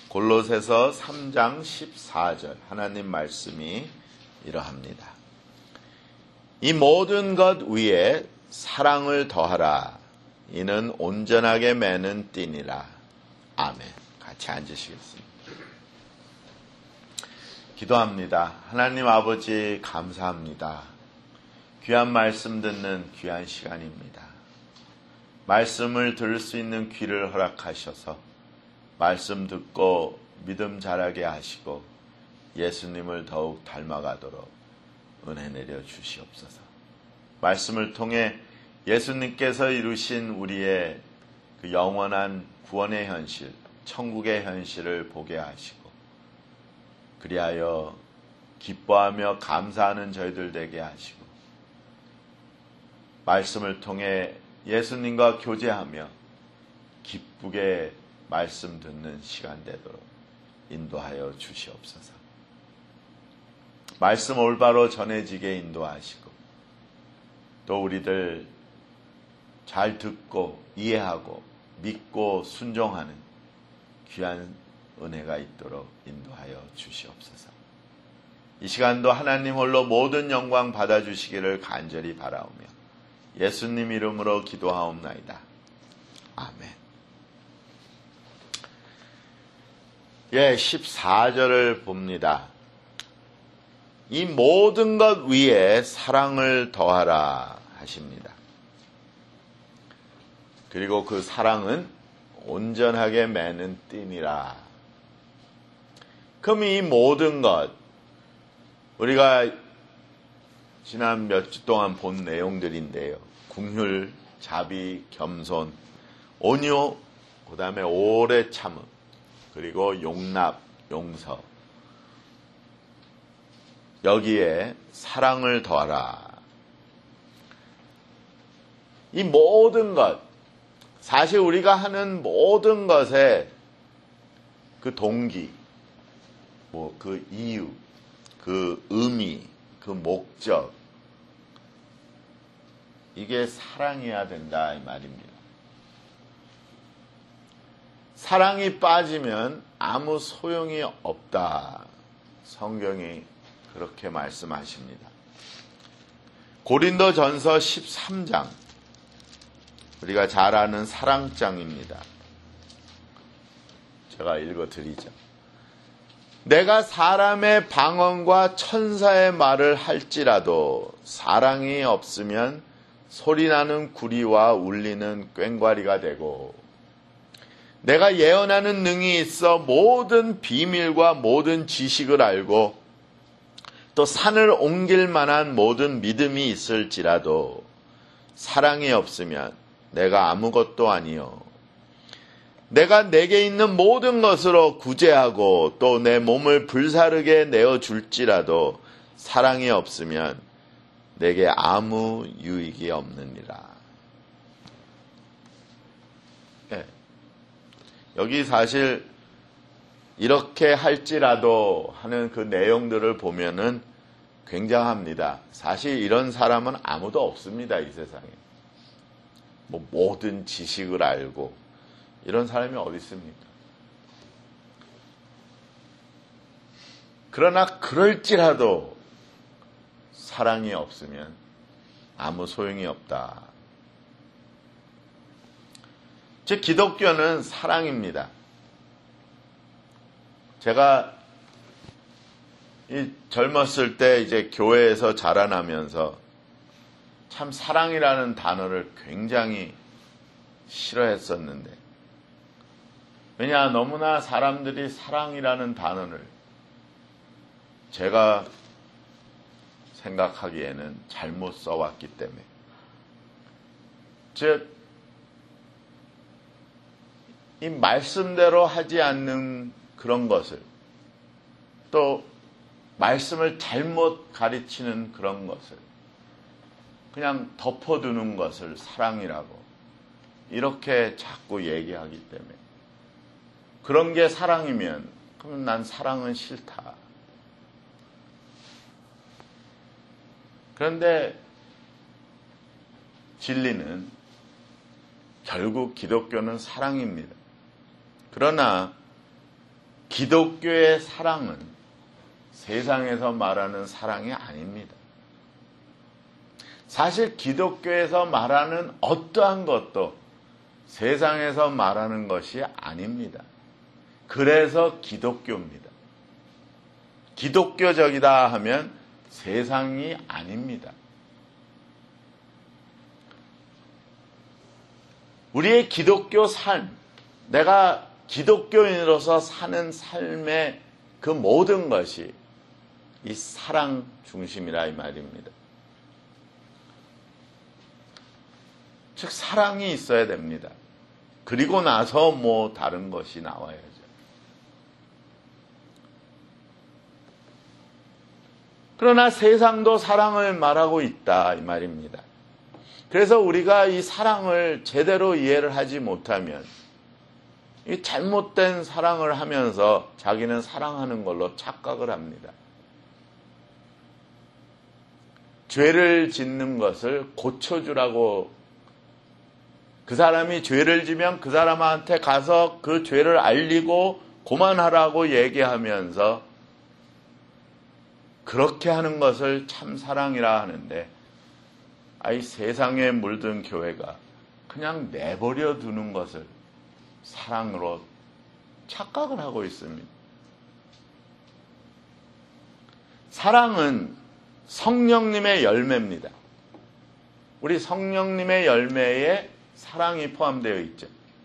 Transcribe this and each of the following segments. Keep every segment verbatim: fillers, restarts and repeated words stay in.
골로새서 삼 장 십사 절 하나님 말씀이 이러합니다. 이 모든 것 위에 사랑을 더하라. 이는 온전하게 매는 띠니라. 아멘. 같이 앉으시겠습니다. 기도합니다. 하나님 아버지 감사합니다. 귀한 말씀 듣는 귀한 시간입니다. 말씀을 들을 수 있는 귀를 허락하셔서 말씀 듣고 믿음 자라게 하시고 예수님을 더욱 닮아가도록 은혜 내려 주시옵소서. 말씀을 통해 예수님께서 이루신 우리의 그 영원한 구원의 현실, 천국의 현실을 보게 하시고 그리하여 기뻐하며 감사하는 저희들 되게 하시고 말씀을 통해 예수님과 교제하며 기쁘게 말씀 듣는 시간 되도록 인도하여 주시옵소서. 말씀 올바로 전해지게 인도하시고 또 우리들 잘 듣고 이해하고 믿고 순종하는 귀한 은혜가 있도록 인도하여 주시옵소서. 이 시간도 하나님 홀로 모든 영광 받아주시기를 간절히 바라오며 예수님 이름으로 기도하옵나이다. 아멘. 예, 십사 절을 봅니다. 이 모든 것 위에 사랑을 더하라 하십니다. 그리고 그 사랑은 온전하게 매는 띠니라. 그럼 이 모든 것, 우리가 지난 몇 주 동안 본 내용들인데요. 긍휼, 자비, 겸손, 온유, 그 다음에 오래 참음, 그리고 용납, 용서. 여기에 사랑을 더하라. 이 모든 것, 사실 우리가 하는 모든 것에 그 동기, 뭐 그 이유, 그 의미, 그 목적, 이게 사랑이어야 된다 이 말입니다. 사랑이 빠지면 아무 소용이 없다. 성경이 그렇게 말씀하십니다. 고린도전서 십삼 장, 우리가 잘 아는 사랑장입니다. 제가 읽어드리죠. 내가 사람의 방언과 천사의 말을 할지라도 사랑이 없으면 소리나는 구리와 울리는 꽹과리가 되고 내가 예언하는 능이 있어 모든 비밀과 모든 지식을 알고 또 산을 옮길 만한 모든 믿음이 있을지라도 사랑이 없으면 내가 아무것도 아니요. 내가 내게 있는 모든 것으로 구제하고 또 내 몸을 불사르게 내어줄지라도 사랑이 없으면 내게 아무 유익이 없느니라. 네. 여기 사실 이렇게 할지라도 하는 그 내용들을 보면은 굉장합니다. 사실 이런 사람은 아무도 없습니다, 이 세상에. 뭐 모든 지식을 알고 이런 사람이 어디 있습니까? 그러나 그럴지라도 사랑이 없으면 아무 소용이 없다. 즉 기독교는 사랑입니다. 제가 이 젊었을 때 이제 교회에서 자라나면서 참 사랑이라는 단어를 굉장히 싫어했었는데, 왜냐 너무나 사람들이 사랑이라는 단어를 제가 생각하기에는 잘못 써왔기 때문에, 즉 이 말씀대로 하지 않는 그런 것을, 또 말씀을 잘못 가르치는 그런 것을 그냥 덮어두는 것을 사랑이라고 이렇게 자꾸 얘기하기 때문에, 그런 게 사랑이면 그럼 난 사랑은 싫다. 그런데 진리는 결국 기독교는 사랑입니다. 그러나 기독교의 사랑은 세상에서 말하는 사랑이 아닙니다. 사실 기독교에서 말하는 어떠한 것도 세상에서 말하는 것이 아닙니다. 그래서 기독교입니다. 기독교적이다 하면 세상이 아닙니다. 우리의 기독교 삶, 내가 기독교인으로서 사는 삶의 그 모든 것이 이 사랑 중심이라 이 말입니다. 즉 사랑이 있어야 됩니다. 그리고 나서 뭐 다른 것이 나와야죠. 그러나 세상도 사랑을 말하고 있다 이 말입니다. 그래서 우리가 이 사랑을 제대로 이해를 하지 못하면 이 잘못된 사랑을 하면서 자기는 사랑하는 걸로 착각을 합니다. 죄를 짓는 것을 고쳐주라고, 그 사람이 죄를 지면 그 사람한테 가서 그 죄를 알리고 고만하라고 얘기하면서 그렇게 하는 것을 참 사랑이라 하는데, 아이 세상에 물든 교회가 그냥 내버려 두는 것을 사랑으로 착각을 하고 있습니다. 사랑은 성령님의 열매입니다. 우리 성령님의 열매에 사랑이 포함되어 있죠.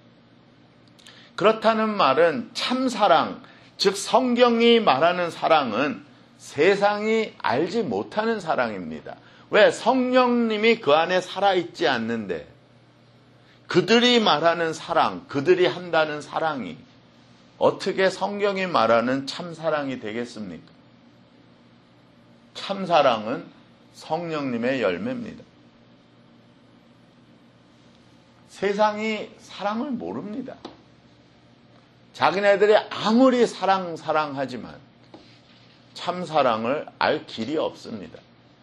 그렇다는 말은 참 사랑, 즉 성경이 말하는 사랑은 세상이 알지 못하는 사랑입니다. 왜? 성령님이 그 안에 살아있지 않는데 그들이 말하는 사랑, 그들이 한다는 사랑이 어떻게 성경이 말하는 참사랑이 되겠습니까? 참사랑은 성령님의 열매입니다. 세상이 사랑을 모릅니다. 자기네들이 아무리 사랑 사랑하지만 참사랑을 알 길이 없습니다.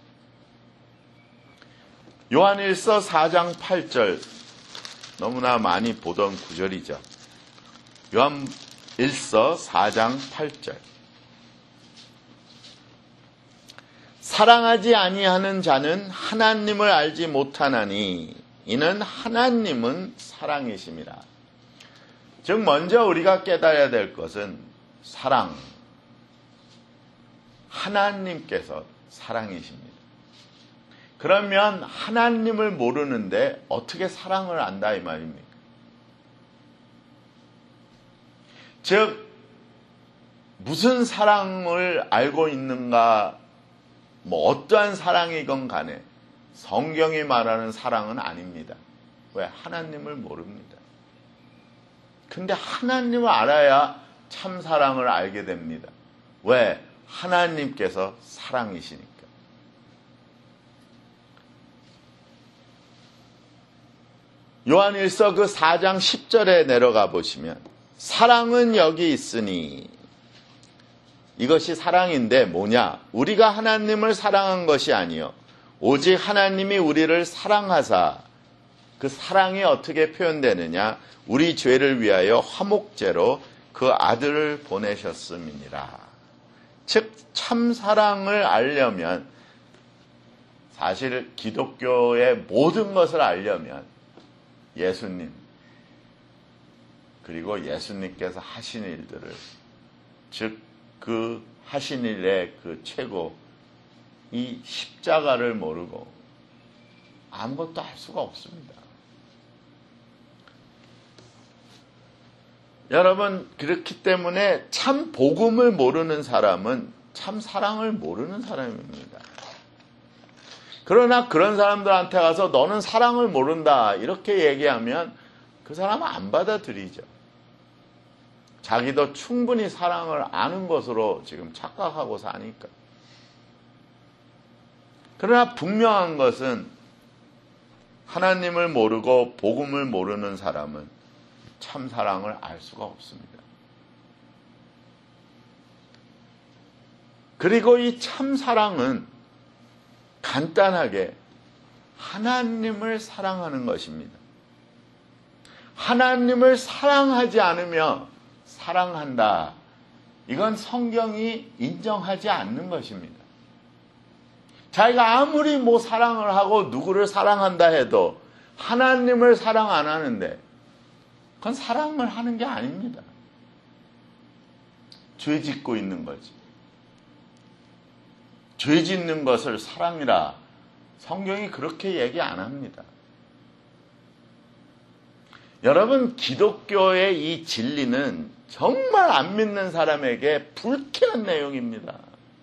요한일서 사 장 팔 절, 너무나 많이 보던 구절이죠. 요한일서 사 장 팔 절. 사랑하지 아니하는 자는 하나님을 알지 못하나니 이는 하나님은 사랑이심이라. 즉 먼저 우리가 깨달아야 될 것은 사랑, 하나님께서 사랑이십니다. 그러면 하나님을 모르는데 어떻게 사랑을 안다 이 말입니까? 즉 무슨 사랑을 알고 있는가, 뭐 어떠한 사랑이건 간에 성경이 말하는 사랑은 아닙니다. 왜? 하나님을 모릅니다. 근데 하나님을 알아야 참 사랑을 알게 됩니다. 왜? 하나님께서 사랑이시니까. 요한일서 그 사 장 십 절에 내려가 보시면 사랑은 여기 있으니, 이것이 사랑인데 뭐냐? 우리가 하나님을 사랑한 것이 아니요 오직 하나님이 우리를 사랑하사, 그 사랑이 어떻게 표현되느냐? 우리 죄를 위하여 화목제로 그 아들을 보내셨음이니라. 즉 참 사랑을 알려면, 사실 기독교의 모든 것을 알려면 예수님, 그리고 예수님께서 하신 일들을, 즉 그 하신 일의 그 최고 이 십자가를 모르고 아무것도 할 수가 없습니다. 여러분, 그렇기 때문에 참 복음을 모르는 사람은 참 사랑을 모르는 사람입니다. 그러나 그런 사람들한테 가서 너는 사랑을 모른다 이렇게 얘기하면 그 사람은 안 받아들이죠. 자기도 충분히 사랑을 아는 것으로 지금 착각하고 사니까. 그러나 분명한 것은 하나님을 모르고 복음을 모르는 사람은 참 사랑을 알 수가 없습니다. 그리고 이 참 사랑은 간단하게 하나님을 사랑하는 것입니다. 하나님을 사랑하지 않으며 사랑한다, 이건 성경이 인정하지 않는 것입니다. 자기가 아무리 뭐 사랑을 하고 누구를 사랑한다 해도 하나님을 사랑 안 하는데 그건 사랑을 하는 게 아닙니다. 죄 짓고 있는 거지. 죄 짓는 것을 사랑이라 성경이 그렇게 얘기 안 합니다. 여러분, 기독교의 이 진리는 정말 안 믿는 사람에게 불쾌한 내용입니다.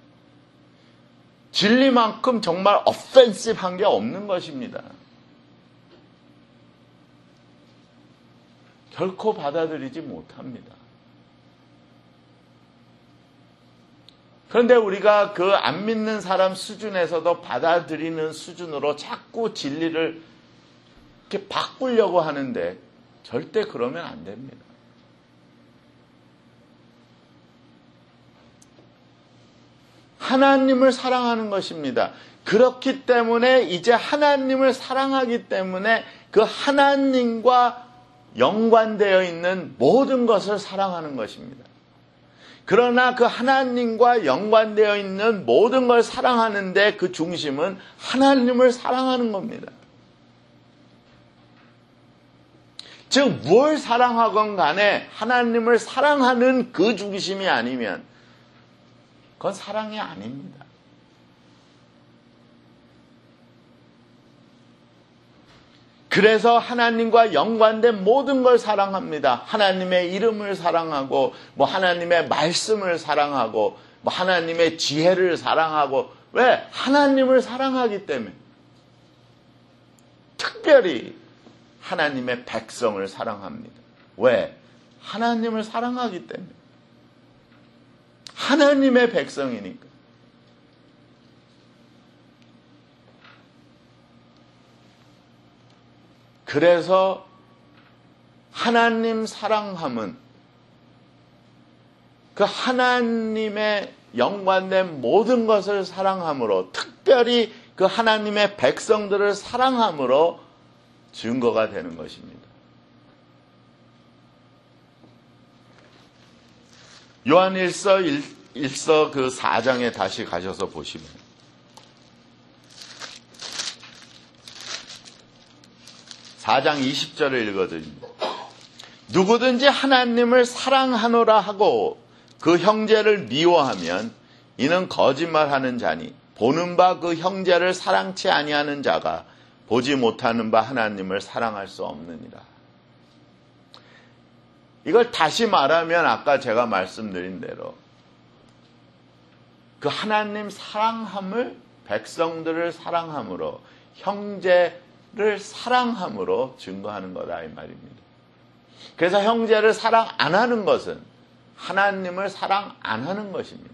진리만큼 정말 offensive한 게 없는 것입니다. 결코 받아들이지 못합니다. 그런데 우리가 그 안 믿는 사람 수준에서도 받아들이는 수준으로 자꾸 진리를 이렇게 바꾸려고 하는데 절대 그러면 안 됩니다. 하나님을 사랑하는 것입니다. 그렇기 때문에 이제 하나님을 사랑하기 때문에 그 하나님과 연관되어 있는 모든 것을 사랑하는 것입니다. 그러나 그 하나님과 연관되어 있는 모든 걸 사랑하는데 그 중심은 하나님을 사랑하는 겁니다. 즉 뭘 사랑하건 간에 하나님을 사랑하는 그 중심이 아니면 그건 사랑이 아닙니다. 그래서 하나님과 연관된 모든 걸 사랑합니다. 하나님의 이름을 사랑하고, 뭐 하나님의 말씀을 사랑하고, 뭐 하나님의 지혜를 사랑하고, 왜? 하나님을 사랑하기 때문에. 특별히 하나님의 백성을 사랑합니다. 왜? 하나님을 사랑하기 때문에. 하나님의 백성이니까. 그래서 하나님 사랑함은 그 하나님의 연관된 모든 것을 사랑함으로, 특별히 그 하나님의 백성들을 사랑함으로 증거가 되는 것입니다. 요한일서 일서 그 사 장에 다시 가셔서 보시면 사 장 이십 절을 읽어드립니다. 누구든지 하나님을 사랑하노라 하고 그 형제를 미워하면 이는 거짓말하는 자니 보는 바 그 형제를 사랑치 아니하는 자가 보지 못하는 바 하나님을 사랑할 수 없느니라. 이걸 다시 말하면 아까 제가 말씀드린 대로 그 하나님 사랑함을, 백성들을 사랑함으로, 형제를 사랑함으로 증거하는 거다 이 말입니다. 그래서 형제를 사랑 안 하는 것은 하나님을 사랑 안 하는 것입니다.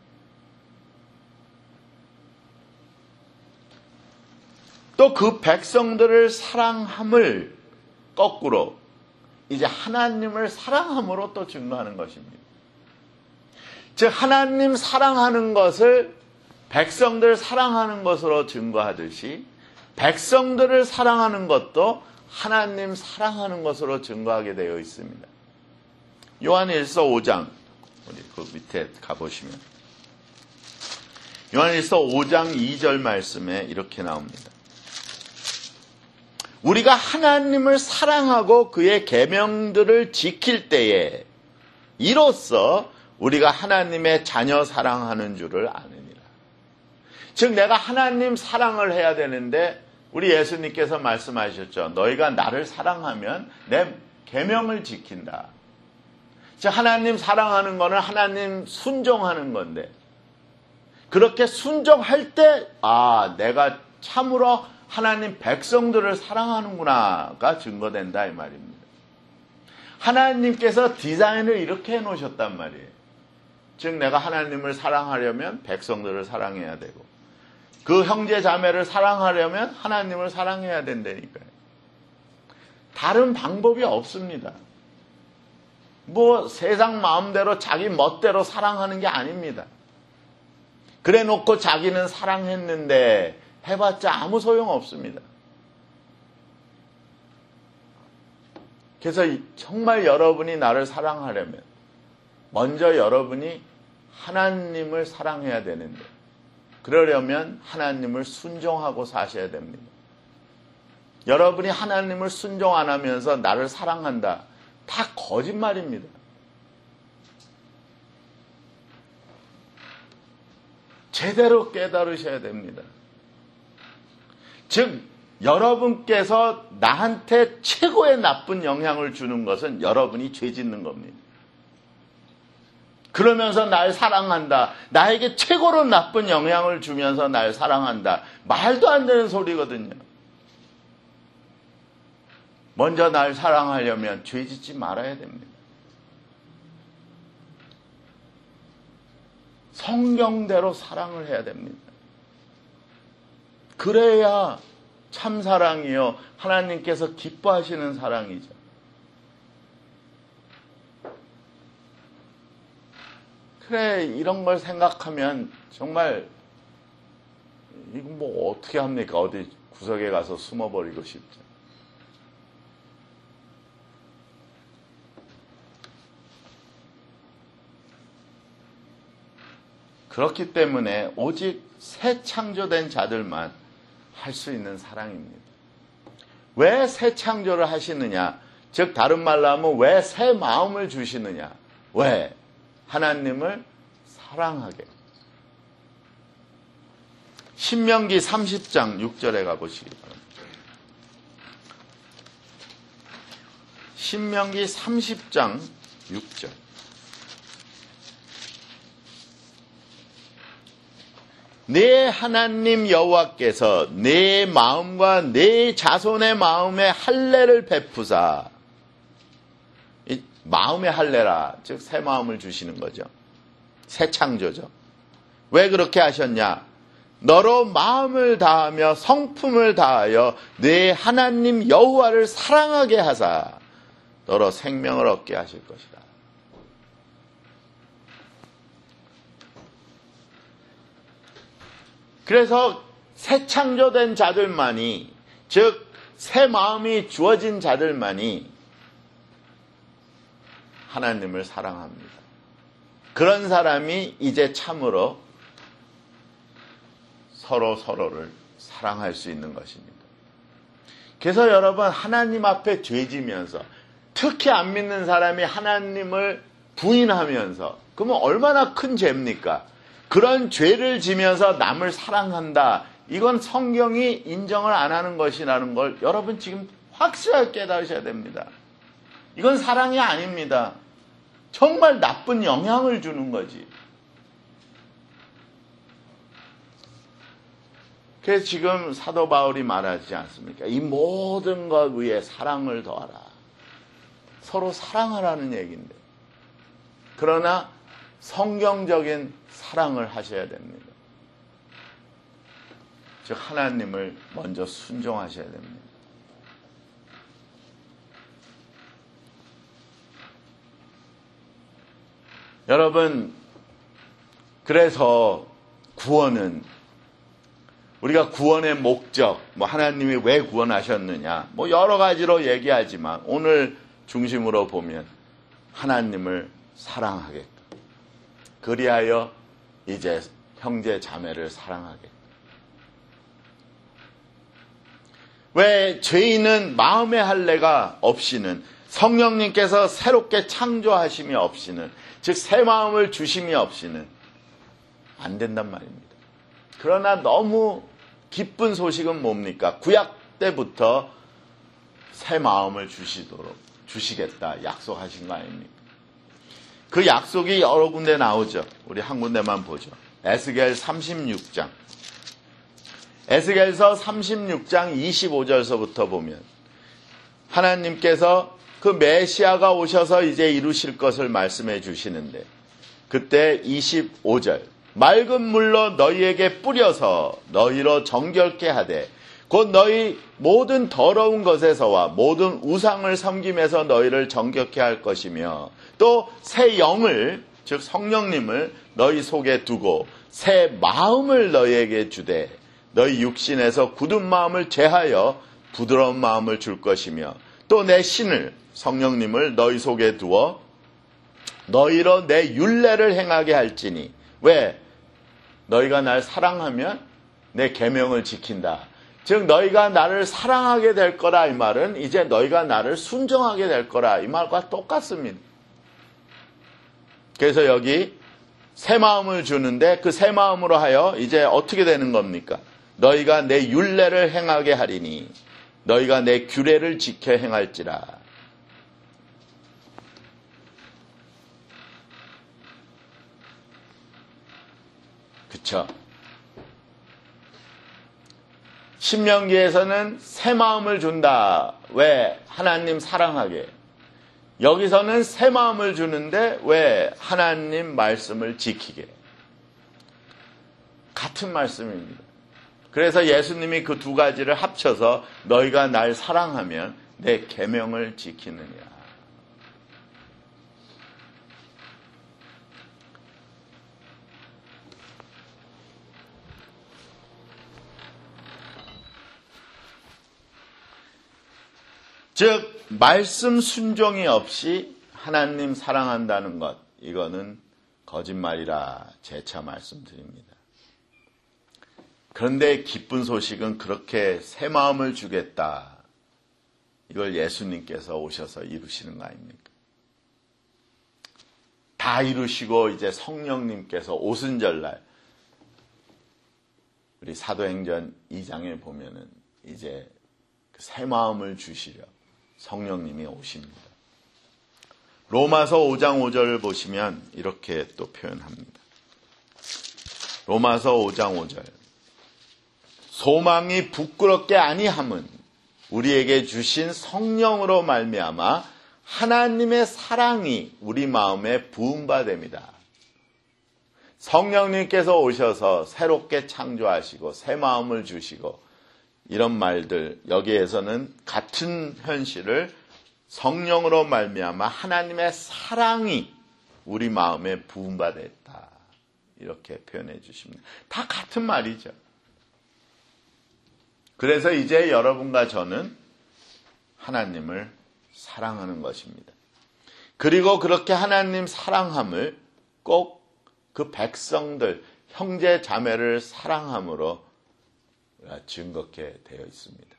또 그 백성들을 사랑함을 거꾸로 이제 하나님을 사랑함으로 또 증거하는 것입니다. 즉 하나님 사랑하는 것을 백성들 사랑하는 것으로 증거하듯이 백성들을 사랑하는 것도 하나님 사랑하는 것으로 증거하게 되어 있습니다. 요한일서 오 장, 우리 그 밑에 가보시면 요한일서 오 장 이 절 말씀에 이렇게 나옵니다. 우리가 하나님을 사랑하고 그의 계명들을 지킬 때에 이로써 우리가 하나님의 자녀 사랑하는 줄을 아느니라. 즉 내가 하나님 사랑을 해야 되는데 우리 예수님께서 말씀하셨죠. 너희가 나를 사랑하면 내 계명을 지킨다. 즉 하나님 사랑하는 거는 하나님 순종하는 건데 그렇게 순종할 때 아, 내가 참으로 하나님 백성들을 사랑하는구나가 증거된다 이 말입니다. 하나님께서 디자인을 이렇게 해놓으셨단 말이에요. 즉 내가 하나님을 사랑하려면 백성들을 사랑해야 되고 그 형제 자매를 사랑하려면 하나님을 사랑해야 된다니까요. 다른 방법이 없습니다. 뭐 세상 마음대로 자기 멋대로 사랑하는 게 아닙니다. 그래 놓고 자기는 사랑했는데 해봤자 아무 소용 없습니다. 그래서 정말 여러분이 나를 사랑하려면 먼저 여러분이 하나님을 사랑해야 되는데, 그러려면 하나님을 순종하고 사셔야 됩니다. 여러분이 하나님을 순종 안 하면서 나를 사랑한다, 다 거짓말입니다. 제대로 깨달으셔야 됩니다. 즉 여러분께서 나한테 최고의 나쁜 영향을 주는 것은 여러분이 죄 짓는 겁니다. 그러면서 날 사랑한다, 나에게 최고로 나쁜 영향을 주면서 날 사랑한다, 말도 안 되는 소리거든요. 먼저 날 사랑하려면 죄 짓지 말아야 됩니다. 성경대로 사랑을 해야 됩니다. 그래야 참 사랑이요, 하나님께서 기뻐하시는 사랑이죠. 그래, 이런 걸 생각하면 정말 이거 뭐 어떻게 합니까? 어디 구석에 가서 숨어버리고 싶죠. 그렇기 때문에 오직 새 창조된 자들만 할 수 있는 사랑입니다. 왜 새 창조를 하시느냐? 즉 다른 말로 하면 왜 새 마음을 주시느냐? 왜? 하나님을 사랑하게. 신명기 삼십 장 육 절에 가보시기 바랍니다. 신명기 삼십 장 육 절. 내 하나님 여호와께서 내 마음과 내 자손의 마음에 할례를 베푸사, 이 마음의 할례라, 즉 새 마음을 주시는 거죠. 새 창조죠. 왜 그렇게 하셨냐? 너로 마음을 다하며 성품을 다하여 내 하나님 여호와를 사랑하게 하사 너로 생명을 얻게 하실 것이다. 그래서 새 창조된 자들만이, 즉 새 마음이 주어진 자들만이 하나님을 사랑합니다. 그런 사람이 이제 참으로 서로 서로를 사랑할 수 있는 것입니다. 그래서 여러분, 하나님 앞에 죄지면서, 특히 안 믿는 사람이 하나님을 부인하면서, 그러면 얼마나 큰 죄입니까? 그런 죄를 지면서 남을 사랑한다, 이건 성경이 인정을 안 하는 것이라는 걸 여러분 지금 확실하게 깨달으셔야 됩니다. 이건 사랑이 아닙니다. 정말 나쁜 영향을 주는 거지. 그래서 지금 사도 바울이 말하지 않습니까? 이 모든 것 위에 사랑을 더하라. 서로 사랑하라는 얘기인데, 그러나 성경적인 사랑을 하셔야 됩니다. 즉 하나님을 먼저 순종하셔야 됩니다. 여러분, 그래서 구원은, 우리가 구원의 목적, 뭐 하나님이 왜 구원하셨느냐, 뭐 여러 가지로 얘기하지만 오늘 중심으로 보면 하나님을 사랑하게끔, 그리하여 이제 형제 자매를 사랑하게. 왜 죄인은 마음의 할례가 없이는, 성령님께서 새롭게 창조하심이 없이는, 즉 새 마음을 주심이 없이는 안 된단 말입니다. 그러나 너무 기쁜 소식은 뭡니까? 구약 때부터 새 마음을 주시도록 주시겠다 약속하신 거 아닙니까? 그 약속이 여러 군데 나오죠. 우리 한 군데만 보죠. 에스겔 삼십육 장. 에스겔서 삼십육 장 이십오 절서부터 보면 하나님께서 그 메시아가 오셔서 이제 이루실 것을 말씀해 주시는데, 그때 이십오 절. 맑은 물로 너희에게 뿌려서 너희로 정결케 하되 곧 너희 모든 더러운 것에서와 모든 우상을 섬김에서 너희를 정결케 할 것이며, 또 새 영을, 즉 성령님을 너희 속에 두고 새 마음을 너희에게 주되 너희 육신에서 굳은 마음을 제하여 부드러운 마음을 줄 것이며, 또 내 신을, 성령님을 너희 속에 두어 너희로 내 율례를 행하게 할지니. 왜? 너희가 날 사랑하면 내 계명을 지킨다. 즉 너희가 나를 사랑하게 될 거라, 이 말은 이제 너희가 나를 순종하게 될 거라, 이 말과 똑같습니다. 그래서 여기 새 마음을 주는데 그 새 마음으로 하여 이제 어떻게 되는 겁니까? 너희가 내 율례를 행하게 하리니 너희가 내 규례를 지켜 행할지라. 그쵸? 신명기에서는 새 마음을 준다. 왜? 하나님 사랑하게. 여기서는 새 마음을 주는데 왜? 하나님 말씀을 지키게. 같은 말씀입니다. 그래서 예수님이 그 두 가지를 합쳐서 너희가 날 사랑하면 내 계명을 지키느니라. 즉 말씀 순종이 없이 하나님 사랑한다는 것, 이거는 거짓말이라 재차 말씀드립니다. 그런데 기쁜 소식은 그렇게 새 마음을 주겠다, 이걸 예수님께서 오셔서 이루시는 거 아닙니까? 다 이루시고 이제 성령님께서 오순절날 우리 사도행전 이 장에 보면은 이제 새 마음을 주시려 성령님이 오십니다. 로마서 오 장 오 절을 보시면 이렇게 또 표현합니다. 로마서 오 장 오 절. 소망이 부끄럽게 아니함은 우리에게 주신 성령으로 말미암아 하나님의 사랑이 우리 마음에 부음받습니다. 성령님께서 오셔서 새롭게 창조하시고 새 마음을 주시고 이런 말들, 여기에서는 같은 현실을 성령으로 말미암아 하나님의 사랑이 우리 마음에 부음받았다, 이렇게 표현해 주십니다. 다 같은 말이죠. 그래서 이제 여러분과 저는 하나님을 사랑하는 것입니다. 그리고 그렇게 하나님 사랑함을 꼭 그 백성들, 형제 자매를 사랑함으로 증거케 되어 있습니다.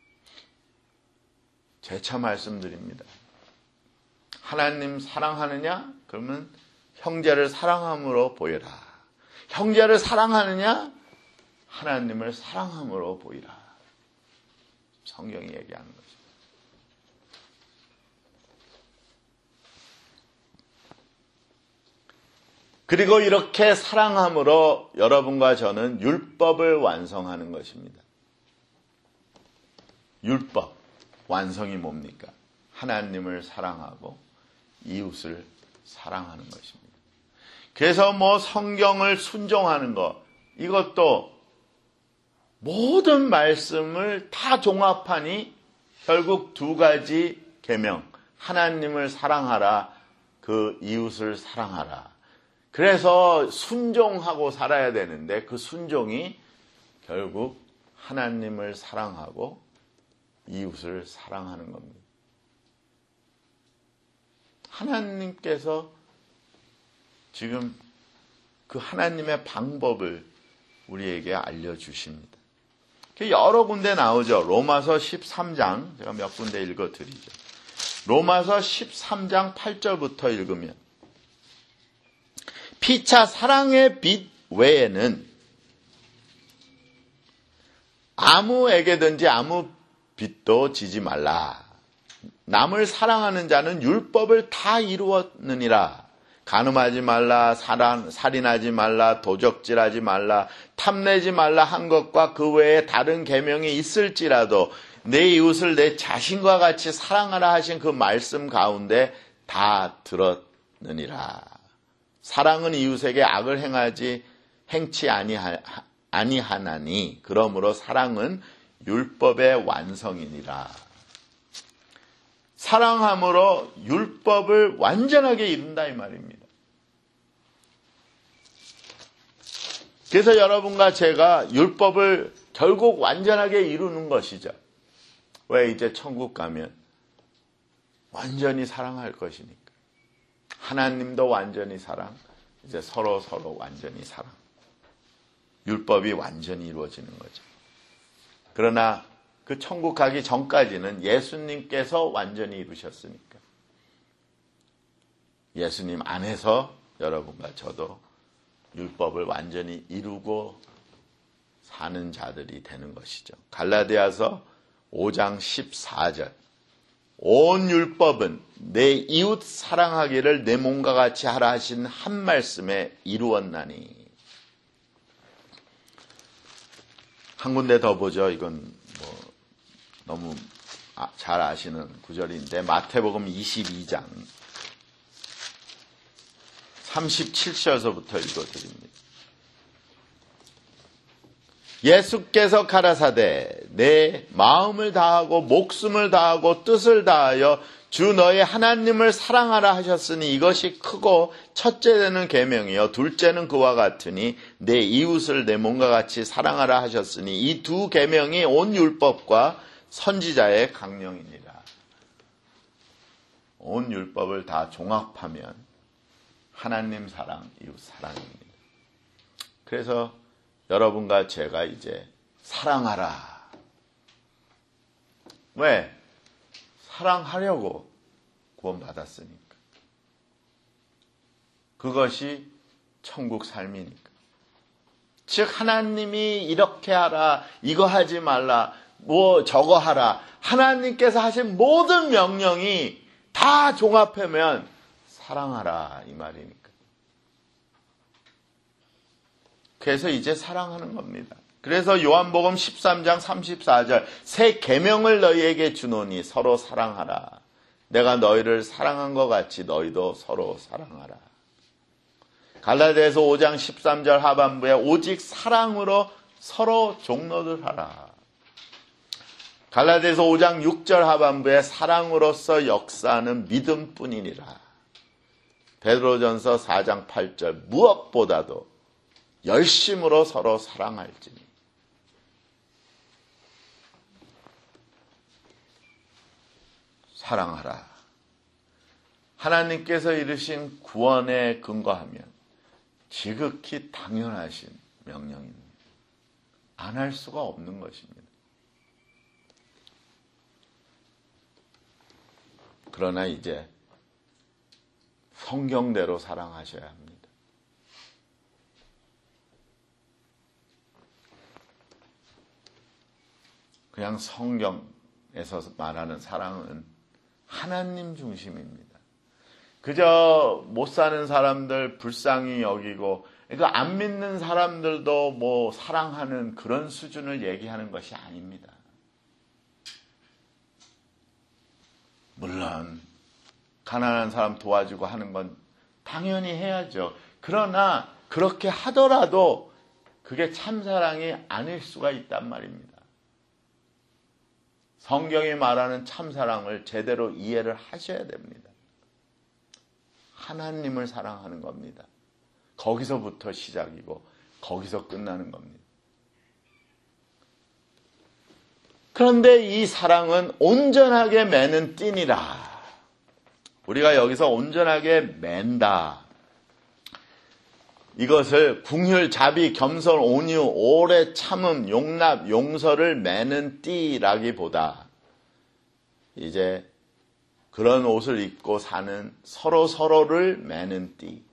재차 말씀드립니다. 하나님 사랑하느냐? 그러면 형제를 사랑함으로 보여라. 형제를 사랑하느냐? 하나님을 사랑함으로 보이라. 성경이 얘기하는 것입니다. 그리고 이렇게 사랑함으로 여러분과 저는 율법을 완성하는 것입니다. 율법, 완성이 뭡니까? 하나님을 사랑하고 이웃을 사랑하는 것입니다. 그래서 뭐 성경을 순종하는 것, 이것도 모든 말씀을 다 종합하니 결국 두 가지 계명, 하나님을 사랑하라, 그 이웃을 사랑하라. 그래서 순종하고 살아야 되는데 그 순종이 결국 하나님을 사랑하고 이웃을 사랑하는 겁니다. 하나님께서 지금 그 하나님의 방법을 우리에게 알려주십니다. 여러 군데 나오죠. 로마서 십삼 장, 제가 몇 군데 읽어드리죠. 로마서 십삼 장 팔 절부터 읽으면 피차 사랑의 빛 외에는 아무에게든지 아무 빚도 지지 말라. 남을 사랑하는 자는 율법을 다 이루었느니라. 간음하지 말라, 살인, 살인하지 말라, 도적질하지 말라, 탐내지 말라 한 것과 그 외에 다른 계명이 있을지라도 내 이웃을 내 자신과 같이 사랑하라 하신 그 말씀 가운데 다 들었느니라. 사랑은 이웃에게 악을 행하지 행치 아니하, 아니하나니 그러므로 사랑은 율법의 완성이니라. 사랑함으로 율법을 완전하게 이룬다, 이 말입니다. 그래서 여러분과 제가 율법을 결국 완전하게 이루는 것이죠. 왜? 이제 천국 가면 완전히 사랑할 것이니까. 하나님도 완전히 사랑, 이제 서로 서로 완전히 사랑. 율법이 완전히 이루어지는 거죠. 그러나 그 천국 가기 전까지는 예수님께서 완전히 이루셨으니까 예수님 안에서 여러분과 저도 율법을 완전히 이루고 사는 자들이 되는 것이죠. 갈라디아서 오 장 십사 절. 온 율법은 내 이웃 사랑하기를 내 몸과 같이 하라 하신 한 말씀에 이루었나니. 한 군데 더 보죠. 이건 뭐 너무 잘 아시는 구절인데 마태복음 이십이 장 삼십칠 절서부터 읽어드립니다. 예수께서 가라사대 내 마음을 다하고 목숨을 다하고 뜻을 다하여 주 너의 하나님을 사랑하라 하셨으니 이것이 크고 첫째 되는 계명이요 둘째는 그와 같으니 내 이웃을 내 몸과 같이 사랑하라 하셨으니 이 두 계명이 온 율법과 선지자의 강령이니라. 온 율법을 다 종합하면 하나님 사랑, 이웃 사랑입니다. 그래서 여러분과 제가 이제 사랑하라. 왜? 사랑하려고 구원받았으니까. 그것이 천국 삶이니까. 즉 하나님이 이렇게 하라, 이거 하지 말라, 뭐 저거 하라. 하나님께서 하신 모든 명령이 다 종합하면 사랑하라 이 말이니까. 그래서 이제 사랑하는 겁니다. 그래서 요한복음 십삼 장 삼십사 절 새 계명을 너희에게 주노니 서로 사랑하라. 내가 너희를 사랑한 것 같이 너희도 서로 사랑하라. 갈라디아서 오 장 십삼 절 하반부에 오직 사랑으로 서로 종노를 하라. 갈라디아서 오 장 육 절 하반부에 사랑으로서 역사하는 믿음뿐이니라. 베드로전서 사 장 팔 절 무엇보다도 열심으로 서로 사랑할지니. 사랑하라. 하나님께서 이루신 구원에 근거하면 지극히 당연하신 명령입니다. 안 할 수가 없는 것입니다. 그러나 이제 성경대로 사랑하셔야 합니다. 그냥 성경에서 말하는 사랑은 하나님 중심입니다. 그저 못 사는 사람들 불쌍히 여기고, 그러니까 안 믿는 사람들도 뭐 사랑하는 그런 수준을 얘기하는 것이 아닙니다. 물론 가난한 사람 도와주고 하는 건 당연히 해야죠. 그러나 그렇게 하더라도 그게 참사랑이 아닐 수가 있단 말입니다. 성경이 말하는 참사랑을 제대로 이해를 하셔야 됩니다. 하나님을 사랑하는 겁니다. 거기서부터 시작이고 거기서 끝나는 겁니다. 그런데 이 사랑은 온전하게 매는 띠니라. 우리가 여기서 온전하게 맨다. 이것을 궁휼, 자비, 겸손, 온유, 오래 참음, 용납, 용서를 매는 띠라기보다 이제 그런 옷을 입고 사는 서로 서로를 매는 띠.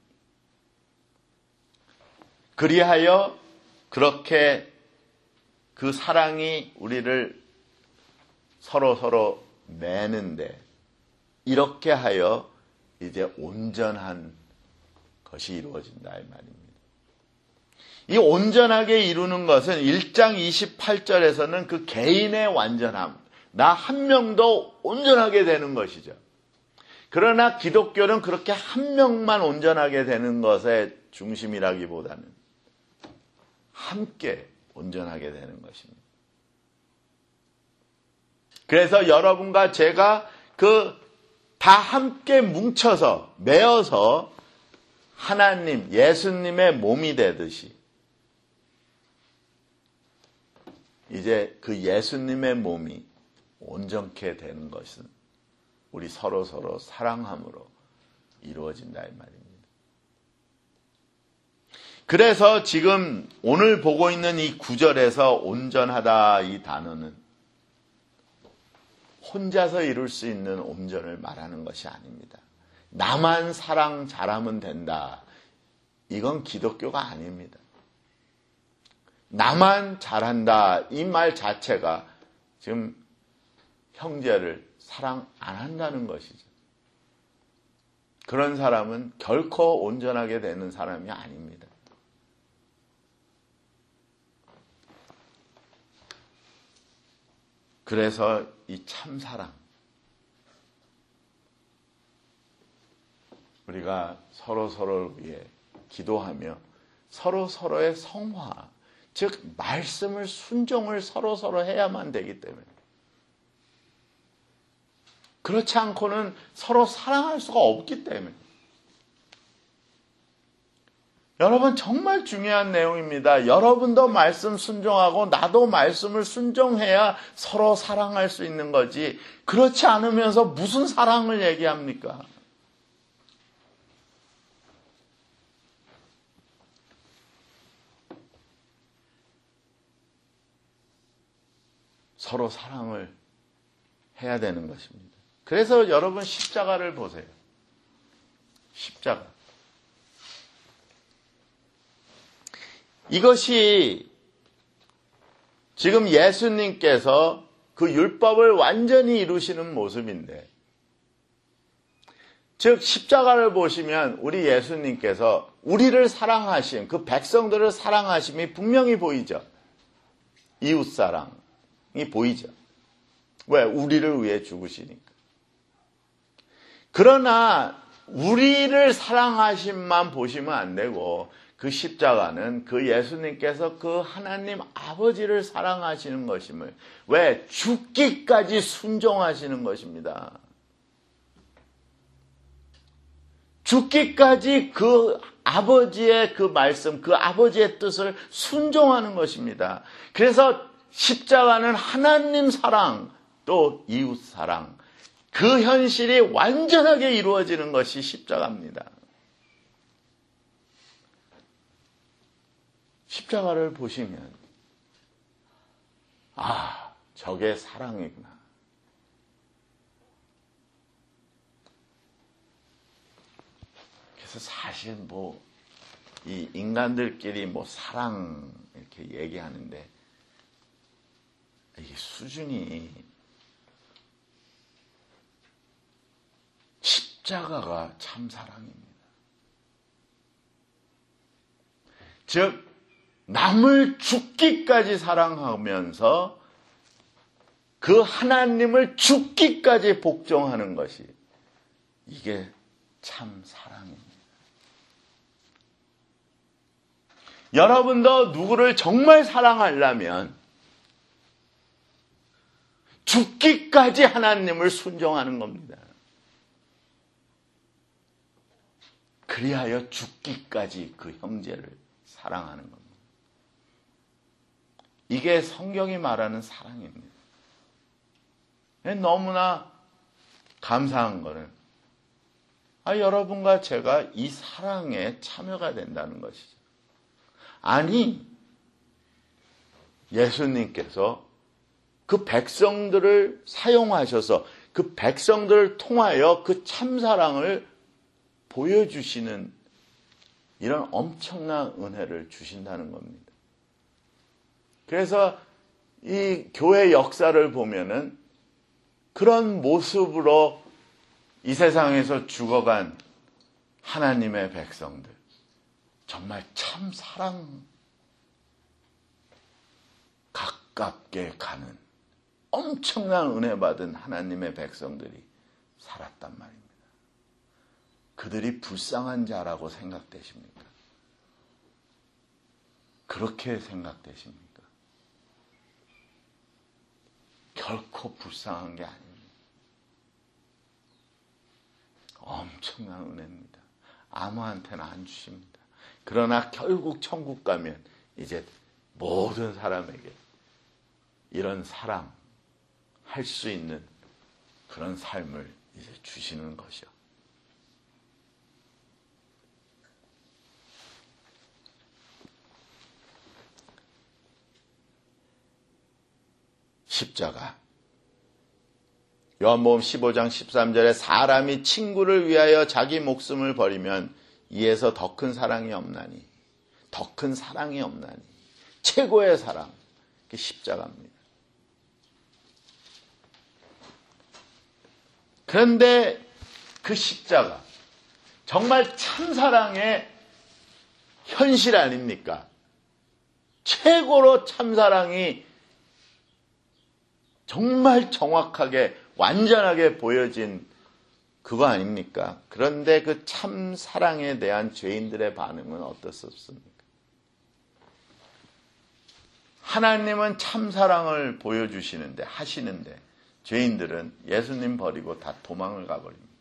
그리하여 그렇게 그 사랑이 우리를 서로 서로 매는데 이렇게 하여 이제 온전한 것이 이루어진다 이 말입니다. 이 온전하게 이루는 것은 일 장 이십팔 절에서는 그 개인의 완전함, 나 한 명도 온전하게 되는 것이죠. 그러나 기독교는 그렇게 한 명만 온전하게 되는 것의 중심이라기보다는 함께 온전하게 되는 것입니다. 그래서 여러분과 제가 그 다 함께 뭉쳐서 매어서 하나님, 예수님의 몸이 되듯이 이제 그 예수님의 몸이 온전케 되는 것은 우리 서로 서로 사랑함으로 이루어진다 이 말입니다. 그래서 지금 오늘 보고 있는 이 구절에서 온전하다 이 단어는 혼자서 이룰 수 있는 온전을 말하는 것이 아닙니다. 나만 사랑 잘하면 된다. 이건 기독교가 아닙니다. 나만 잘한다. 이 말 자체가 지금 형제를 사랑 안 한다는 것이죠. 그런 사람은 결코 온전하게 되는 사람이 아닙니다. 그래서 이 참사랑, 우리가 서로 서로를 위해 기도하며 서로 서로의 성화, 즉 말씀을 순종을 서로 서로 해야만 되기 때문에, 그렇지 않고는 서로 사랑할 수가 없기 때문에. 여러분, 정말 중요한 내용입니다. 여러분도 말씀 순종하고 나도 말씀을 순종해야 서로 사랑할 수 있는 거지, 그렇지 않으면서 무슨 사랑을 얘기합니까? 서로 사랑을 해야 되는 것입니다. 그래서 여러분 십자가를 보세요. 십자가. 이것이 지금 예수님께서 그 율법을 완전히 이루시는 모습인데, 즉 십자가를 보시면 우리 예수님께서 우리를 사랑하심, 그 백성들을 사랑하심이 분명히 보이죠. 이웃사랑이 보이죠. 왜? 우리를 위해 죽으시니까. 그러나 우리를 사랑하심만 보시면 안 되고, 그 십자가는 그 예수님께서 그 하나님 아버지를 사랑하시는 것임을, 왜? 죽기까지 순종하시는 것입니다. 죽기까지 그 아버지의 그 말씀, 그 아버지의 뜻을 순종하는 것입니다. 그래서 십자가는 하나님 사랑, 또 이웃 사랑, 그 현실이 완전하게 이루어지는 것이 십자가입니다. 십자가를 보시면, 아, 저게 사랑이구나. 그래서 사실 뭐, 이 인간들끼리 뭐 사랑 이렇게 얘기하는데, 이게 수준이, 십자가가 참 사랑입니다. 즉, 남을 죽기까지 사랑하면서 그 하나님을 죽기까지 복종하는 것이, 이게 참 사랑입니다. 여러분도 누구를 정말 사랑하려면 죽기까지 하나님을 순종하는 겁니다. 그리하여 죽기까지 그 형제를 사랑하는 겁니다. 이게 성경이 말하는 사랑입니다. 너무나 감사한 거는, 아, 여러분과 제가 이 사랑에 참여가 된다는 것이죠. 아니, 예수님께서 그 백성들을 사용하셔서 그 백성들을 통하여 그 참사랑을 보여주시는 이런 엄청난 은혜를 주신다는 겁니다. 그래서 이 교회 역사를 보면은 그런 모습으로 이 세상에서 죽어간 하나님의 백성들, 정말 참 사랑 가깝게 가는 엄청난 은혜 받은 하나님의 백성들이 살았단 말입니다. 그들이 불쌍한 자라고 생각되십니까? 그렇게 생각되십니까? 결코 불쌍한 게 아닙니다. 엄청난 은혜입니다. 아무한테나 안 주십니다. 그러나 결국 천국 가면 이제 모든 사람에게 이런 사랑 할 수 있는 그런 삶을 이제 주시는 것이요. 십자가. 요한복음 십오 장 십삼 절에 사람이 친구를 위하여 자기 목숨을 버리면 이에서 더 큰 사랑이 없나니, 더 큰 사랑이 없나니, 최고의 사랑, 그게 십자가입니다. 그런데 그 십자가, 정말 참사랑의 현실 아닙니까? 최고로 참사랑이 정말 정확하게 완전하게 보여진 그거 아닙니까? 그런데 그 참사랑에 대한 죄인들의 반응은 어떻습니까? 하나님은 참사랑을 보여주시는데, 하시는데 죄인들은 예수님 버리고 다 도망을 가버립니다.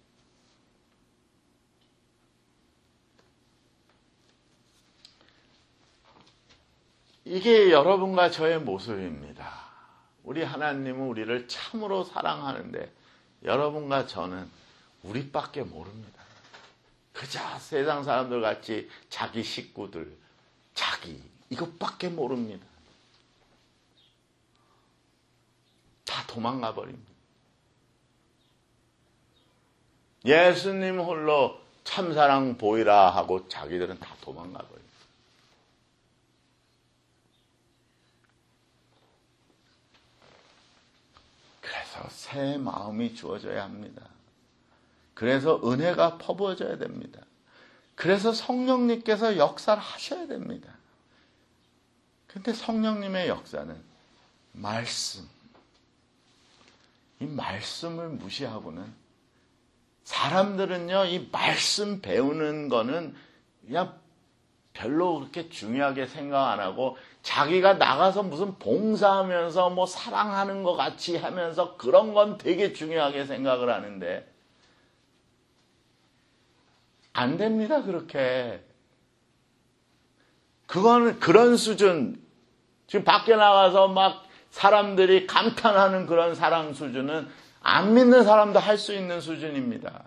이게 여러분과 저의 모습입니다. 우리 하나님은 우리를 참으로 사랑하는데 여러분과 저는 우리밖에 모릅니다. 그저 세상 사람들 같이 자기 식구들, 자기 이것밖에 모릅니다. 다 도망가 버립니다. 예수님 홀로 참사랑 보이라 하고 자기들은 다 도망가 버립니다. 그래서 새 마음이 주어져야 합니다. 그래서 은혜가 퍼부어져야 됩니다. 그래서 성령님께서 역사를 하셔야 됩니다. 그런데 성령님의 역사는 말씀, 이 말씀을 무시하고는, 사람들은요 이 말씀 배우는 거는 그냥 별로 그렇게 중요하게 생각 안 하고 자기가 나가서 무슨 봉사하면서 뭐 사랑하는 것 같이 하면서 그런 건 되게 중요하게 생각을 하는데 안 됩니다. 그렇게. 그거는 그런 수준, 지금 밖에 나가서 막 사람들이 감탄하는 그런 사랑 수준은 안 믿는 사람도 할 수 있는 수준입니다.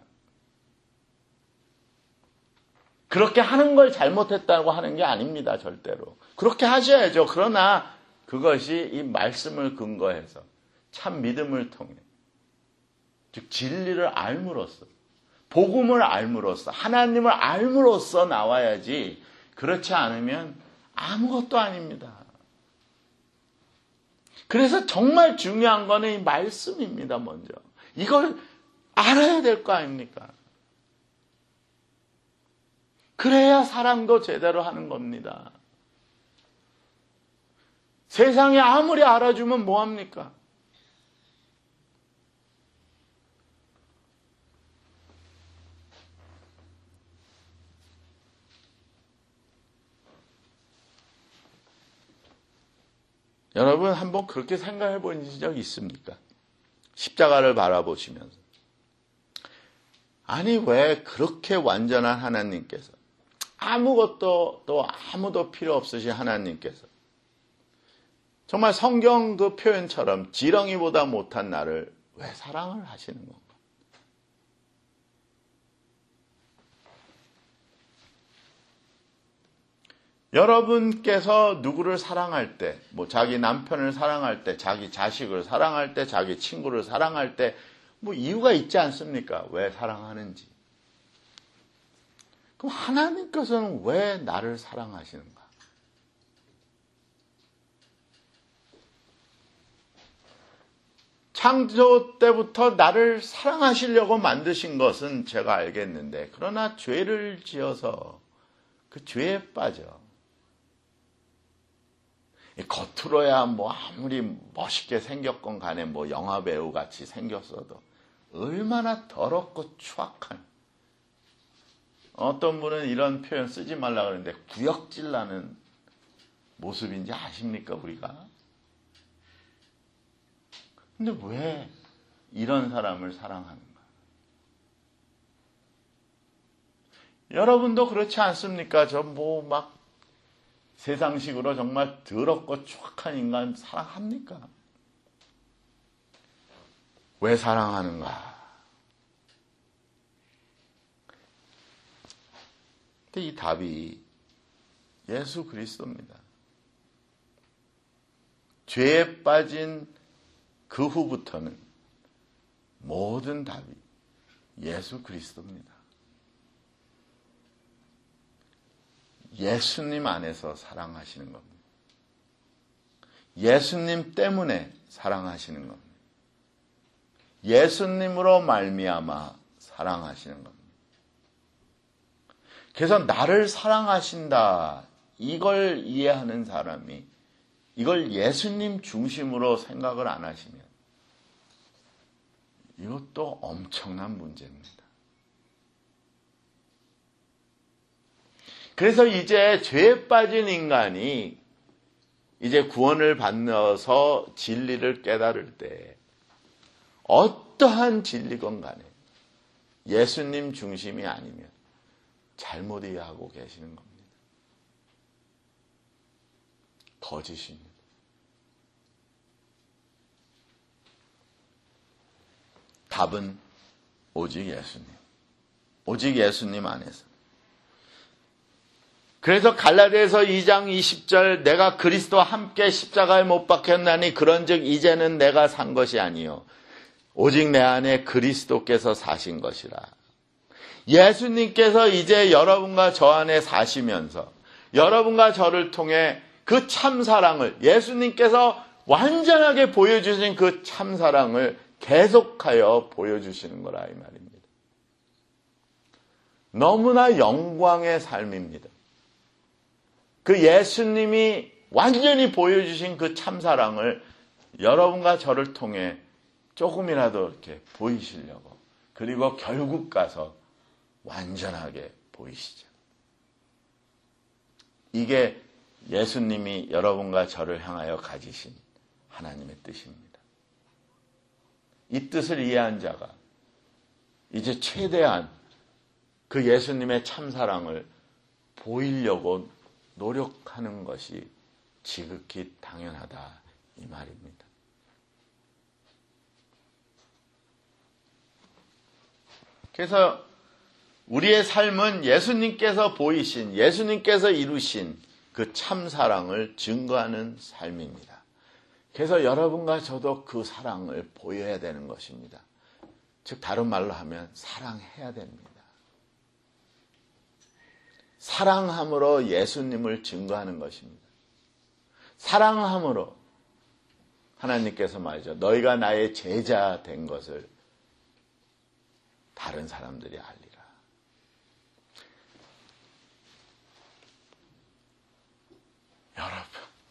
그렇게 하는 걸 잘못했다고 하는 게 아닙니다. 절대로. 그렇게 하셔야죠. 그러나 그것이 이 말씀을 근거해서 참 믿음을 통해, 즉 진리를 알므로써, 복음을 알므로써, 하나님을 알므로써 나와야지, 그렇지 않으면 아무것도 아닙니다. 그래서 정말 중요한 거는 이 말씀입니다. 먼저 이걸 알아야 될 거 아닙니까? 그래야 사랑도 제대로 하는 겁니다. 세상이 아무리 알아주면 뭐합니까? 여러분 한번 그렇게 생각해 본 적 있습니까? 십자가를 바라보시면서, 아니 왜 그렇게 완전한 하나님께서, 아무것도 또 아무도 필요 없으신 하나님께서 정말 성경 그 표현처럼 지렁이보다 못한 나를 왜 사랑을 하시는 건가? 여러분께서 누구를 사랑할 때, 뭐 자기 남편을 사랑할 때, 자기 자식을 사랑할 때, 자기 친구를 사랑할 때, 뭐 이유가 있지 않습니까? 왜 사랑하는지. 그럼 하나님께서는 왜 나를 사랑하시는가? 창조 때부터 나를 사랑하시려고 만드신 것은 제가 알겠는데, 그러나 죄를 지어서 그 죄에 빠져 겉으로야 뭐 아무리 멋있게 생겼건 간에 뭐 영화배우 같이 생겼어도 얼마나 더럽고 추악한, 어떤 분은 이런 표현 쓰지 말라 그러는데 구역질 나는 모습인지 아십니까, 우리가? 근데 왜 이런 사람을 사랑하는가? 여러분도 그렇지 않습니까? 저 뭐 막 세상식으로 정말 더럽고 추악한 인간 사랑합니까? 왜 사랑하는가? 근데 이 답이 예수 그리스도입니다. 죄에 빠진 그 후부터는 모든 답이 예수 그리스도입니다. 예수님 안에서 사랑하시는 겁니다. 예수님 때문에 사랑하시는 겁니다. 예수님으로 말미암아 사랑하시는 겁니다. 그래서 나를 사랑하신다, 이걸 이해하는 사람이 이걸 예수님 중심으로 생각을 안 하시면 이것도 엄청난 문제입니다. 그래서 이제 죄에 빠진 인간이 이제 구원을 받아서 진리를 깨달을 때 어떠한 진리건 간에 예수님 중심이 아니면 잘못 이해하고 계시는 겁니다. 거짓입니다. 답은 오직 예수님. 오직 예수님 안에서. 그래서 갈라디아서 이 장 이십 절 내가 그리스도와 함께 십자가에 못 박혔나니 그런즉 이제는 내가 산 것이 아니요 오직 내 안에 그리스도께서 사신 것이라. 예수님께서 이제 여러분과 저 안에 사시면서 여러분과 저를 통해 그 참사랑을 예수님께서 완전하게 보여주신 그 참사랑을 계속하여 보여주시는 거라 이 말입니다. 너무나 영광의 삶입니다. 그 예수님이 완전히 보여주신 그 참사랑을 여러분과 저를 통해 조금이라도 이렇게 보이시려고, 그리고 결국 가서 완전하게 보이시죠. 이게 예수님이 여러분과 저를 향하여 가지신 하나님의 뜻입니다. 이 뜻을 이해한 자가 이제 최대한 그 예수님의 참사랑을 보이려고 노력하는 것이 지극히 당연하다 이 말입니다. 그래서 우리의 삶은 예수님께서 보이신, 예수님께서 이루신 그 참사랑을 증거하는 삶입니다. 그래서 여러분과 저도 그 사랑을 보여야 되는 것입니다. 즉 다른 말로 하면 사랑해야 됩니다. 사랑함으로 예수님을 증거하는 것입니다. 사랑함으로 하나님께서 말이죠. 너희가 나의 제자 된 것을 다른 사람들이 알리라. 여러분,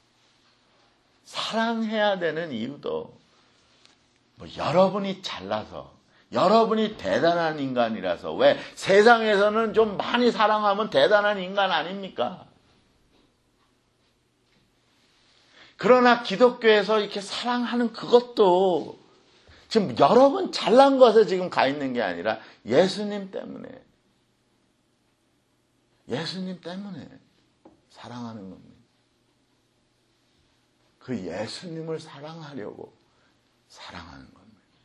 사랑해야 되는 이유도 뭐 여러분이 잘나서 여러분이 대단한 인간이라서, 왜 세상에서는 좀 많이 사랑하면 대단한 인간 아닙니까? 그러나 기독교에서 이렇게 사랑하는 그것도 지금 여러분 잘난 것에 지금 가 있는 게 아니라 예수님 때문에, 예수님 때문에 사랑하는 겁니다. 그 예수님을 사랑하려고 사랑하는 겁니다.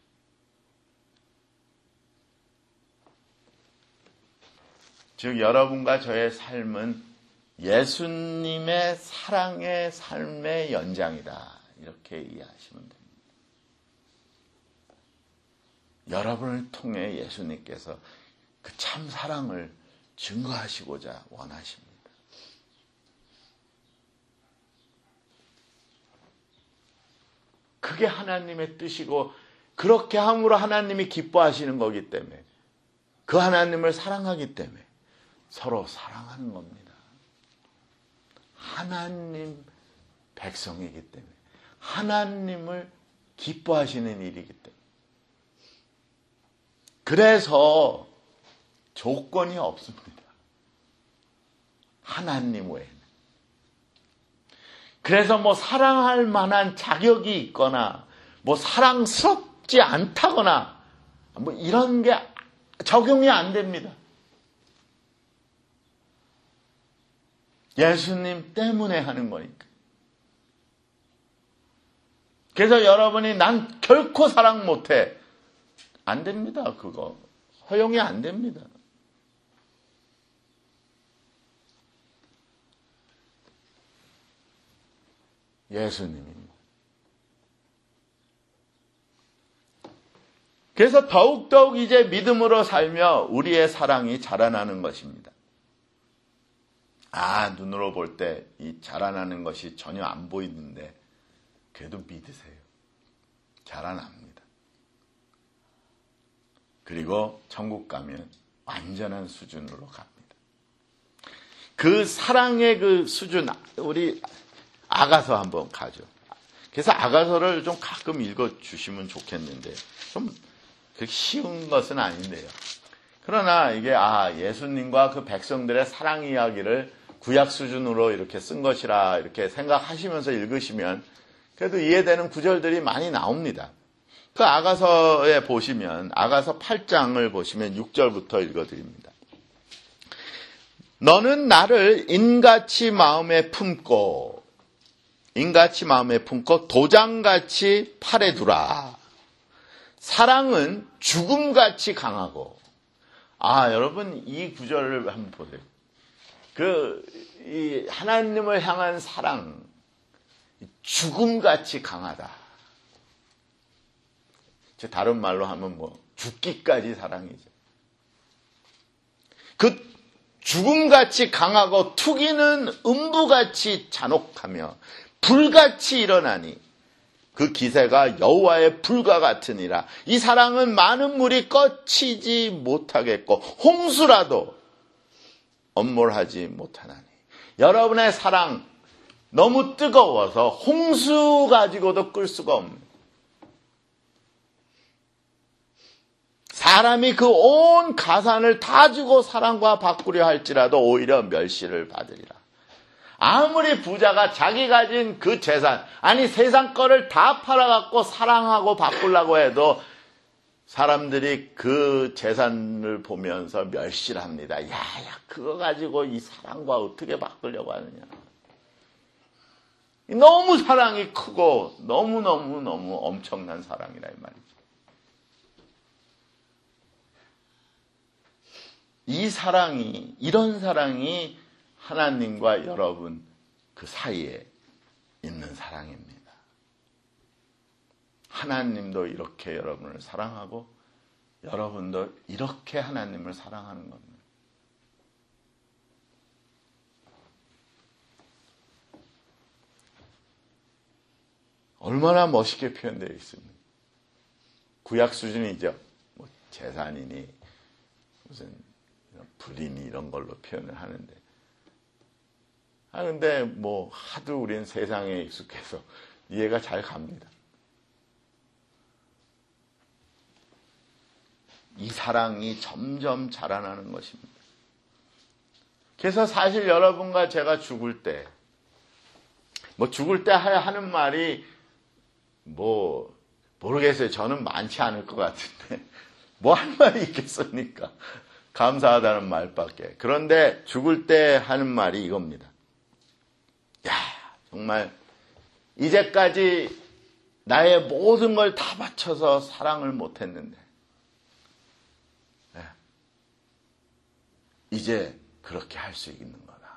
즉 여러분과 저의 삶은 예수님의 사랑의 삶의 연장이다. 이렇게 이해하시면 됩니다. 여러분을 통해 예수님께서 그 참 사랑을 증거하시고자 원하십니다. 그게 하나님의 뜻이고, 그렇게 함으로 하나님이 기뻐하시는 거기 때문에, 그 하나님을 사랑하기 때문에 서로 사랑하는 겁니다. 하나님 백성이기 때문에, 하나님을 기뻐하시는 일이기 때문에. 그래서 조건이 없습니다. 하나님 외에는. 그래서 뭐 사랑할 만한 자격이 있거나 뭐 사랑스럽지 않다거나 뭐 이런 게 적용이 안 됩니다. 예수님 때문에 하는 거니까. 그래서 여러분이 난 결코 사랑 못해. 안 됩니다. 그거 허용이 안 됩니다. 예수님입니다. 그래서 더욱더욱 이제 믿음으로 살며 우리의 사랑이 자라나는 것입니다. 아, 눈으로 볼 때 이 자라나는 것이 전혀 안 보이는데 그래도 믿으세요. 자라납니다. 그리고 천국 가면 완전한 수준으로 갑니다. 그 사랑의 그 수준, 우리 아가서 한번 가죠. 그래서 아가서를 좀 가끔 읽어주시면 좋겠는데, 좀 그렇게 쉬운 것은 아닌데요. 그러나 이게 아 예수님과 그 백성들의 사랑 이야기를 구약 수준으로 이렇게 쓴 것이라 이렇게 생각하시면서 읽으시면 그래도 이해되는 구절들이 많이 나옵니다. 그 아가서에 보시면 아가서 팔 장을 보시면 육 절부터 읽어드립니다. 너는 나를 인같이 마음에 품고 인같이 마음에 품고 도장같이 팔에 두라. 사랑은 죽음같이 강하고. 아, 여러분 이 구절을 한번 보세요. 그 이 하나님을 향한 사랑 죽음같이 강하다. 다른 말로 하면 뭐 죽기까지 사랑이죠. 그 죽음같이 강하고 투기는 음부같이 잔혹하며 불같이 일어나니 그 기세가 여호와의 불과 같으니라. 이 사랑은 많은 물이 꺼치지 못하겠고 홍수라도 엄몰하지 못하나니. 여러분의 사랑 너무 뜨거워서 홍수 가지고도 끌 수가 없는. 사람이 그 온 가산을 다 주고 사랑과 바꾸려 할지라도 오히려 멸시를 받으리라. 아무리 부자가 자기 가진 그 재산, 아니 세상 거를 다 팔아갖고 사랑하고 바꾸려고 해도 사람들이 그 재산을 보면서 멸시를 합니다. 야, 야, 그거 가지고 이 사랑과 어떻게 바꾸려고 하느냐. 너무 사랑이 크고 너무너무너무 엄청난 사랑이라 이 말이죠. 이 사랑이, 이런 사랑이 하나님과 여러분 그 사이에 있는 사랑입니다. 하나님도 이렇게 여러분을 사랑하고 여러분도 이렇게 하나님을 사랑하는 겁니다. 얼마나 멋있게 표현되어 있습니까? 구약 수준이죠. 뭐 재산이니 무슨 불이니 이런 걸로 표현을 하는데 아 근데 뭐 하도 우리는 세상에 익숙해서 이해가 잘 갑니다. 이 사랑이 점점 자라나는 것입니다. 그래서 사실 여러분과 제가 죽을 때, 뭐 죽을 때 하는 말이 뭐 모르겠어요. 저는 많지 않을 것 같은데 뭐 할 말이 있겠습니까? 감사하다는 말밖에. 그런데 죽을 때 하는 말이 이겁니다. 야, 정말 이제까지 나의 모든 걸 다 바쳐서 사랑을 못했는데 이제 그렇게 할 수 있는 거다.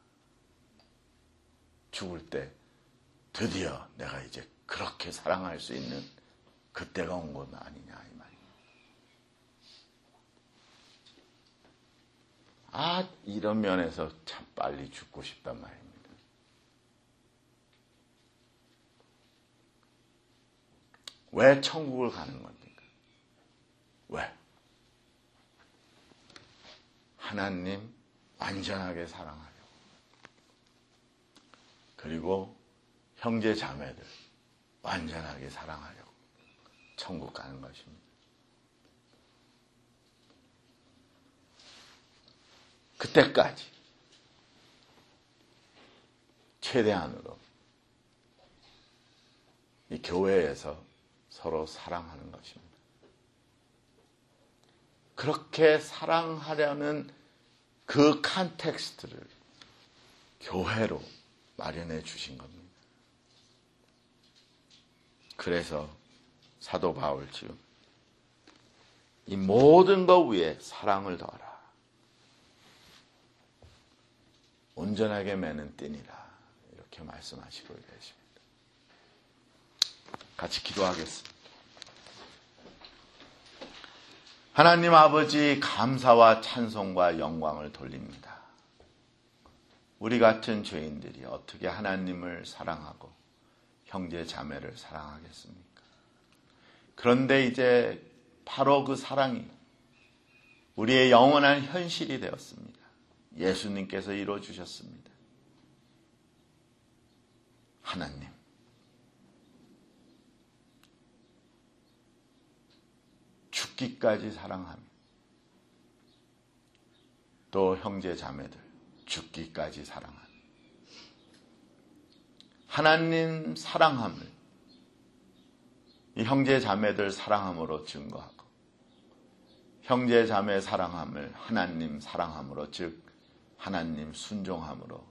죽을 때 드디어 내가 이제 그렇게 사랑할 수 있는 그때가 온 건 아니냐 이 말이에요. 아, 이런 면에서 참 빨리 죽고 싶단 말입니다. 왜 천국을 가는 겁니까? 왜? 하나님 완전하게 사랑하려고. 그리고 형제 자매들 완전하게 사랑하려고 천국 가는 것입니다. 그때까지 최대한으로 이 교회에서 서로 사랑하는 것입니다. 그렇게 사랑하려는 그 컨텍스트를 교회로 마련해 주신 겁니다. 그래서 사도 바울지요. 이 모든 것 위에 사랑을 더하라. 온전하게 매는 띠니라. 이렇게 말씀하시고 계십니다. 같이 기도하겠습니다. 하나님 아버지 감사와 찬송과 영광을 돌립니다. 우리 같은 죄인들이 어떻게 하나님을 사랑하고 형제 자매를 사랑하겠습니까? 그런데 이제 바로 그 사랑이 우리의 영원한 현실이 되었습니다. 예수님께서 이루어주셨습니다. 하나님, 죽기까지 사랑하며 또 형제 자매들 죽기까지 사랑하며 하나님 사랑함을 이 형제 자매들 사랑함으로 증거하고 형제 자매 사랑함을 하나님 사랑함으로 즉 하나님 순종함으로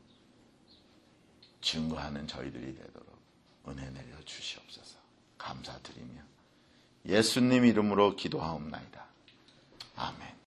증거하는 저희들이 되도록 은혜 내려 주시옵소서. 감사드리며 예수님 이름으로 기도하옵나이다.